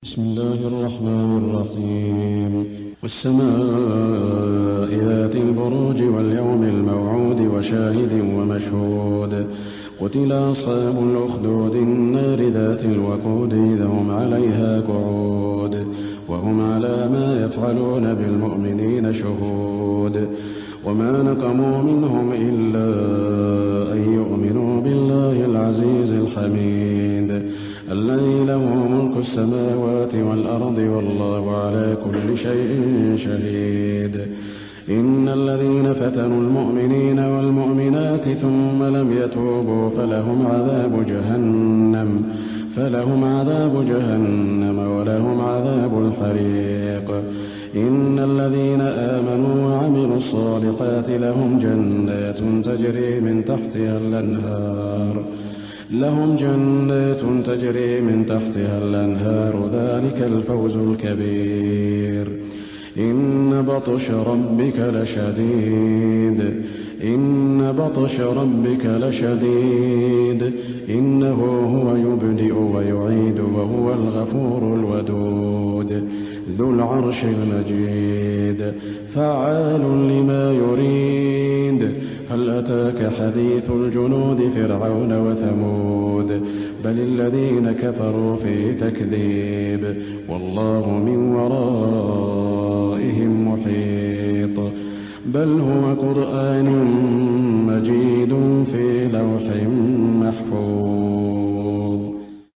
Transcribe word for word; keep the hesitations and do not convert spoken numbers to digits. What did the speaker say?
بسم الله الرحمن الرحيم والسماء ذات البروج واليوم الموعود وشاهد ومشهود قتل أصحاب الأخدود النار ذات الوقود إذ هم عليها قعود وهم على ما يفعلون بالمؤمنين شهود وما نقموا منهم إلا أن يؤمنوا بالله العزيز الحميد الذي له ملك السماوات والأرض والله على كل شيء شهيد إن الذين فتنوا المؤمنين والمؤمنات ثم لم يتوبوا فلهم عذاب جهنم فلهم عذاب جهنم ولهم عذاب الحريق إن الذين آمنوا وعملوا الصالحات لهم جنات تجري من تحتها الأنهار لهم جنات تجري من تحتها الأنهار ذلك الفوز الكبير إن بطش ربك لشديد إن بطش ربك لشديد إنه هو يبدئ ويعيد وهو الغفور الودود ذو العرش المجيد فعال لما يريد هل أتاك حديث الجنود فرعون وثمود بل الذين كفروا في تكذيب والله من ورائهم محيط بل هو قرآن